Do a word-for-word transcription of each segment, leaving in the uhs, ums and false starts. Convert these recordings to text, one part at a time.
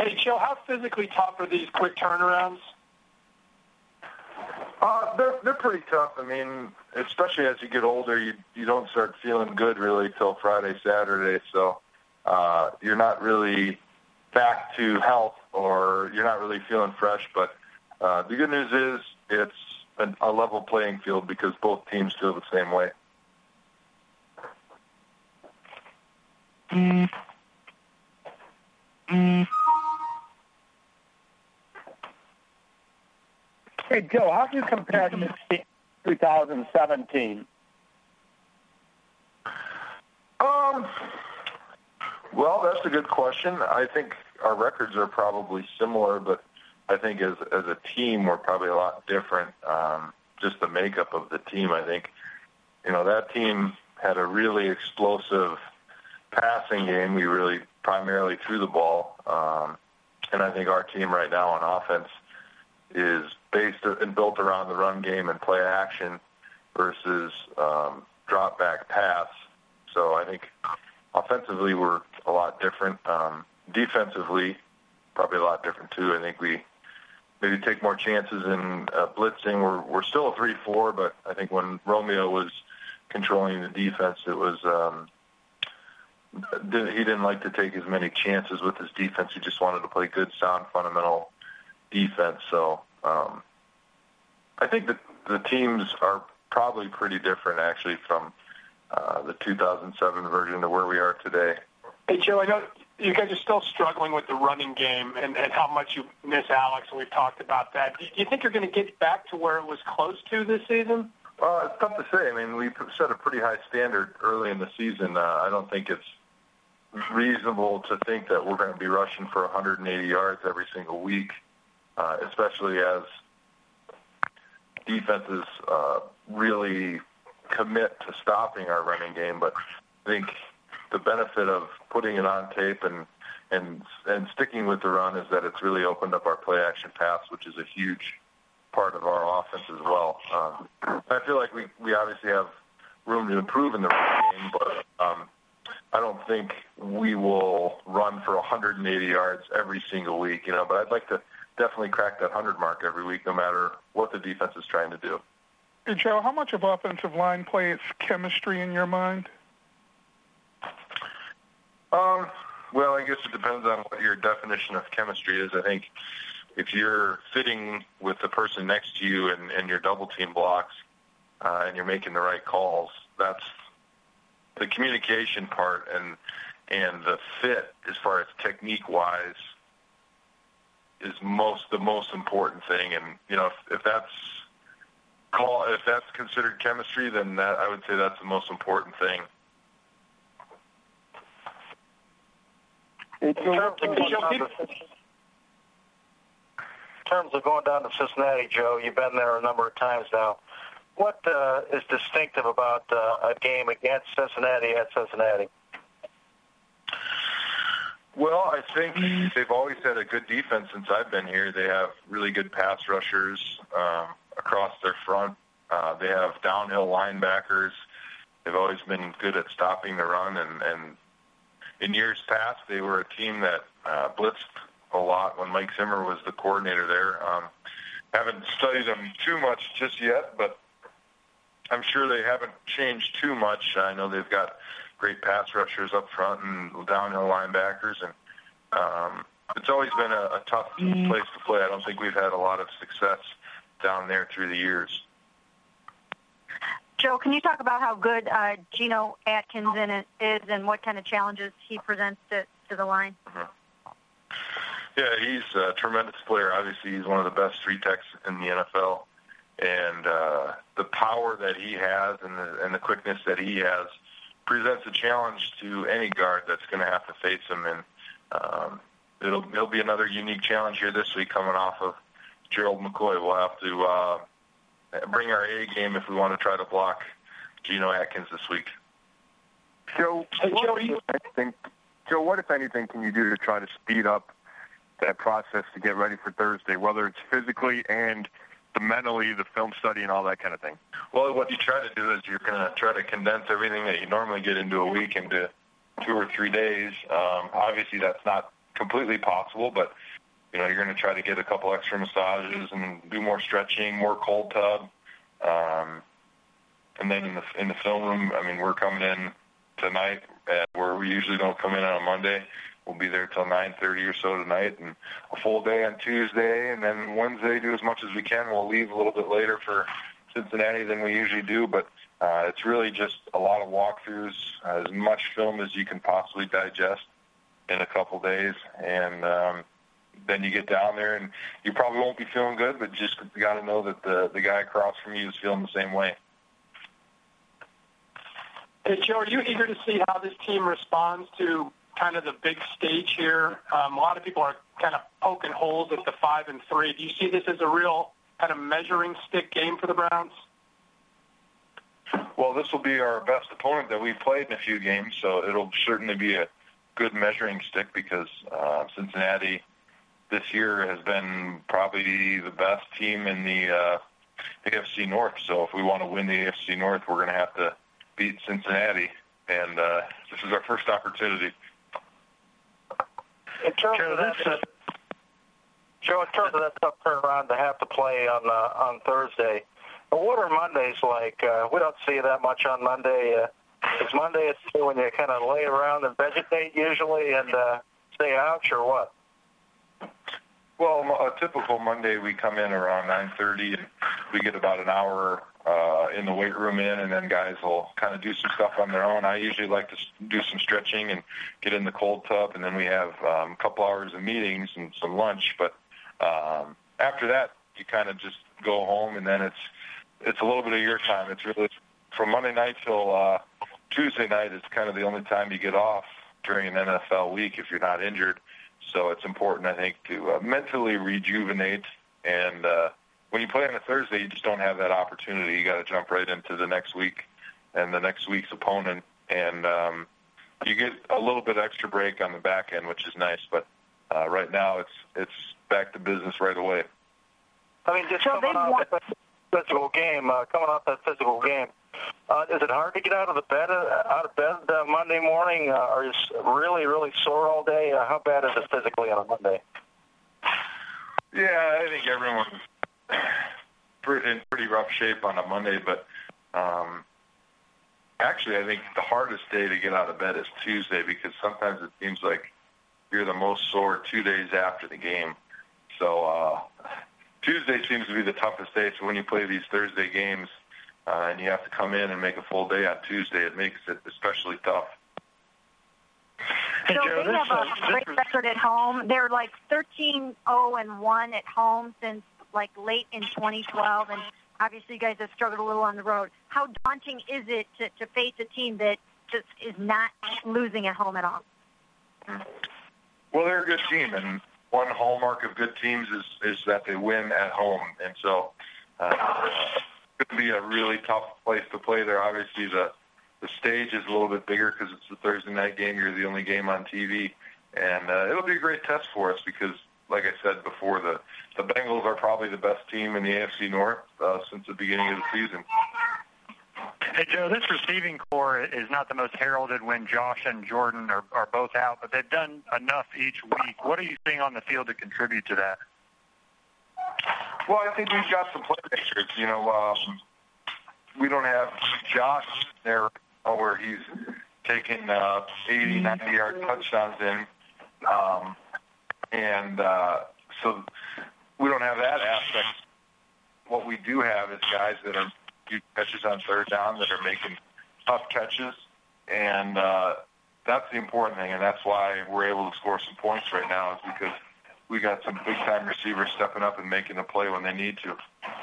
Hey, Joe, how physically tough are these quick turnarounds? Uh, they're they're pretty tough. I mean, especially as you get older, you you don't start feeling good really till Friday, Saturday. So uh, you're not really back to health, or you're not really feeling fresh. But uh, the good news is it's a, a level playing field because both teams feel the same way. Mm. Mm. Hey, Joe, how do you compare to this two thousand seventeen? Um, well, that's a good question. I think our records are probably similar, but I think as as a team, we're probably a lot different. Um, just the makeup of the team, I think. You know, that team had a really explosive passing game. We really primarily threw the ball. Um, and I think our team right now on offense is based and built around the run game and play action versus um, drop back pass. So I think offensively we're a lot different. Um, defensively, probably a lot different too. I think we maybe take more chances in uh, blitzing. We're we're still a three four, but I think when Romeo was controlling the defense, it was um, he didn't like to take as many chances with his defense. He just wanted to play good, sound, fundamental defense. So um, I think that the teams are probably pretty different, actually, from uh, the two thousand seven version to where we are today. Hey, Joe, I know you guys are still struggling with the running game and, and how much you miss Alex, and we've talked about that. Do you think you're going to get back to where it was close to this season? Uh, it's tough to say. I mean, we set a pretty high standard early in the season. Uh, I don't think it's reasonable to think that we're going to be rushing for one hundred eighty yards every single week, uh, especially as defenses uh, really commit to stopping our running game. But I think the benefit of putting it on tape and and and sticking with the run is that it's really opened up our play action pass, which is a huge part of our offense as well. Um, I feel like we, we obviously have room to improve in the run game, but um, I don't think we will run for one hundred eighty yards every single week, you know, but I'd like to definitely crack that one hundred mark every week, no matter what the defense is trying to do. Hey, Joe, how much of offensive line play is chemistry in your mind? Um, well, I guess it depends on what your definition of chemistry is. I think if you're fitting with the person next to you and, and your double team blocks uh, and you're making the right calls, that's the communication part, and and the fit as far as technique wise is most the most important thing. And you know, if, if that's call if that's considered chemistry, then that I would say that's the most important thing. In terms of going down to, in terms of going down to Cincinnati, Joe, you've been there a number of times now. What uh, is distinctive about uh, a game against Cincinnati at Cincinnati? Well, I think they've always had a good defense since I've been here. They have really good pass rushers um, across their front. Uh, they have downhill linebackers. They've always been good at stopping the run, and, and in years past, they were a team that uh, blitzed a lot when Mike Zimmer was the coordinator there. Um, haven't studied them too much just yet, but I'm sure they haven't changed too much. I know they've got great pass rushers up front and downhill linebackers, and um, it's always been a, a tough place to play. I don't think we've had a lot of success down there through the years. Joe, can you talk about how good uh, Geno Atkins is and what kind of challenges he presents to, to the line? Mm-hmm. Yeah, he's a tremendous player. Obviously, he's one of the best three techs in the N F L. And uh, the power that he has and the, and the quickness that he has presents a challenge to any guard that's going to have to face him. And um, it'll, it'll be another unique challenge here this week coming off of Gerald McCoy. We'll have to uh, bring our A game if we want to try to block Geno Atkins this week. Joe, Hey, Joe, what, if anything, Joe, what, if anything, can you do to try to speed up that process to get ready for Thursday, whether it's physically and the mentally, the film study, and all that kind of thing? Well, what you try to do is you're going to try to condense everything that you normally get into a week into two or three days. Um, obviously, that's not completely possible, but you know, you're going to try to get a couple extra massages and do more stretching, more cold tub. Um, and then in the in the film room, I mean, we're coming in tonight at where we usually don't come in on a Monday. We'll be there till nine thirty or so tonight, and a full day on Tuesday, and then Wednesday do as much as we can. We'll leave a little bit later for Cincinnati than we usually do, but uh, it's really just a lot of walkthroughs, uh, as much film as you can possibly digest in a couple days, and um, then you get down there, and you probably won't be feeling good, but just got to know that the the guy across from you is feeling the same way. Hey, Joe, are you eager to see how this team responds to kind of the big stage here? Um, a lot of people are kind of poking holes at the five and three. Do you see this as a real kind of measuring stick game for the Browns? Well, this will be our best opponent that we've played in a few games, so it'll certainly be a good measuring stick because uh, Cincinnati this year has been probably the best team in the uh, A F C North. So if we want to win the A F C North, we're going to have to beat Cincinnati, and uh, this is our first opportunity. In terms Joe, of that, uh, Joe, in terms of that tough turnaround to have to play on uh, on Thursday, what are Mondays like? Uh, we don't see that much on Monday. Uh, is Monday when you kind of lay around and vegetate usually and uh, stay out, or what? Well, a typical Monday, we come in around nine thirty, and we get about an hour uh, in the weight room in, and then guys will kind of do some stuff on their own. I usually like to do some stretching and get in the cold tub, and then we have um, a couple hours of meetings and some lunch. But um, after that, you kind of just go home, and then it's it's a little bit of your time. It's really from Monday night till uh, Tuesday night is kind of the only time you get off during an N F L week if you're not injured. So it's important, I think, to uh, mentally rejuvenate. And uh, when you play on a Thursday, you just don't have that opportunity. You got to jump right into the next week and the next week's opponent. And um, you get a little bit extra break on the back end, which is nice. But uh, right now, it's it's back to business right away. I mean, just coming off that physical game, uh, coming off that physical game, Uh, is it hard to get out of the bed uh, out of bed uh, Monday morning? Uh, are you really, really sore all day? Uh, how bad is it physically on a Monday? Yeah, I think everyone's in pretty rough shape on a Monday, but um, actually I think the hardest day to get out of bed is Tuesday because sometimes it seems like you're the most sore two days after the game. So uh, Tuesday seems to be the toughest day, so when you play these Thursday games, Uh, and you have to come in and make a full day on Tuesday, it makes it especially tough. So Joe, they have a great record at home. They're like thirteen oh and one at home since like late in twenty twelve, and obviously you guys have struggled a little on the road. How daunting is it to, to face a team that just is not losing at home at all? Well, they're a good team, and one hallmark of good teams is, is that they win at home, and so uh, it's going to be a really tough place to play there. Obviously, the the stage is a little bit bigger because it's the Thursday night game. You're the only game on T V, and uh, it'll be a great test for us because, like I said before, the the Bengals are probably the best team in the A F C North uh, since the beginning of the season. Hey, Joe, this receiving core is not the most heralded when Josh and Jordan are, are both out, but they've done enough each week. What are you seeing on the field to contribute to that? Well, I think we've got some playmakers. You know, um, we don't have Josh there where he's taking uh, eighty, ninety-yard touchdowns in. Um, and uh, so we don't have that aspect. What we do have is guys that are few catches on third down that are making tough catches, and uh, that's the important thing, and that's why we're able to score some points right now is because we got some big-time receivers stepping up and making a play when they need to.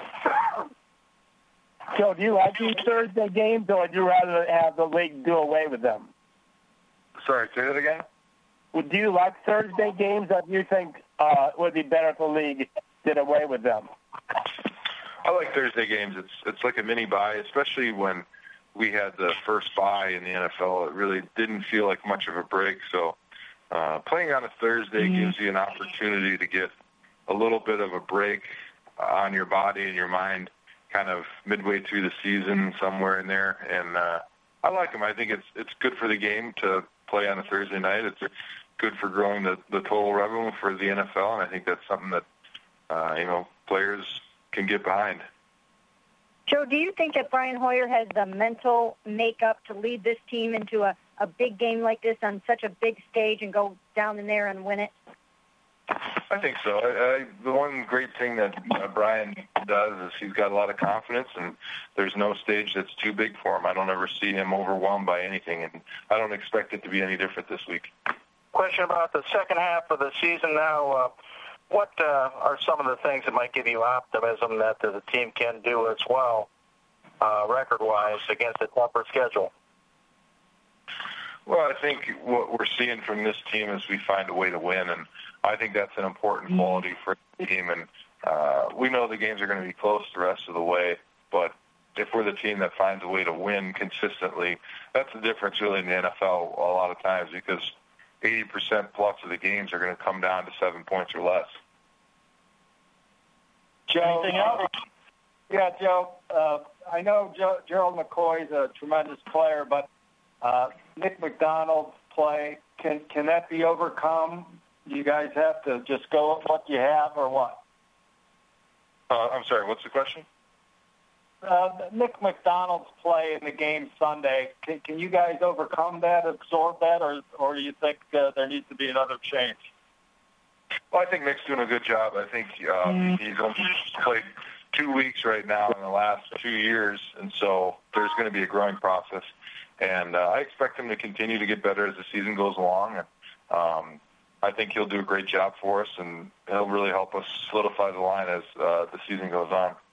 Joe, do you like these Thursday games, or would you rather have the league do away with them? Sorry, say that again? Well, do you like Thursday games, or do you think uh, it would be better if the league did away with them? I like Thursday games. It's it's like a mini bye, especially when we had the first bye in the N F L. It really didn't feel like much of a break. So uh, playing on a Thursday mm-hmm. gives you an opportunity to get a little bit of a break on your body and your mind kind of midway through the season, somewhere in there. And uh, I like them. I think it's it's good for the game to play on a Thursday night. It's good for growing the, the total revenue for the N F L, and I think that's something that, uh, you know, players can get behind. Joe, do you think that Brian Hoyer has the mental makeup to lead this team into a, a big game like this on such a big stage and go down in there and win it? I think so. I, I, the one great thing that uh, Brian does is he's got a lot of confidence, and there's no stage that's too big for him. I don't ever see him overwhelmed by anything, and I don't expect it to be any different this week. Question about the second half of the season now. Uh, what uh, are some of the things that might give you optimism that the team can do as well, uh, record-wise, against a tougher schedule? Well, I think what we're seeing from this team is we find a way to win, and I think that's an important quality for the team. And uh, we know the games are going to be close the rest of the way, but if we're the team that finds a way to win consistently, that's the difference really in the N F L a lot of times, because eighty percent plus of the games are going to come down to seven points or less. Joe, Anything else? Yeah, Joe, uh, I know Joe, Gerald McCoy is a tremendous player, but uh, Nick McDonald's play, can can that be overcome? You guys have to just go with what you have, or what? Uh, I'm sorry, what's the question? Uh, Nick McDonald's play in the game Sunday, can, can you guys overcome that, absorb that, or or do you think uh, there needs to be another change? Well, I think Nick's doing a good job. I think um, he's only played two weeks right now in the last two years, and so there's going to be a growing process. And uh, I expect him to continue to get better as the season goes along. And um, I think he'll do a great job for us, and he'll really help us solidify the line as uh, the season goes on.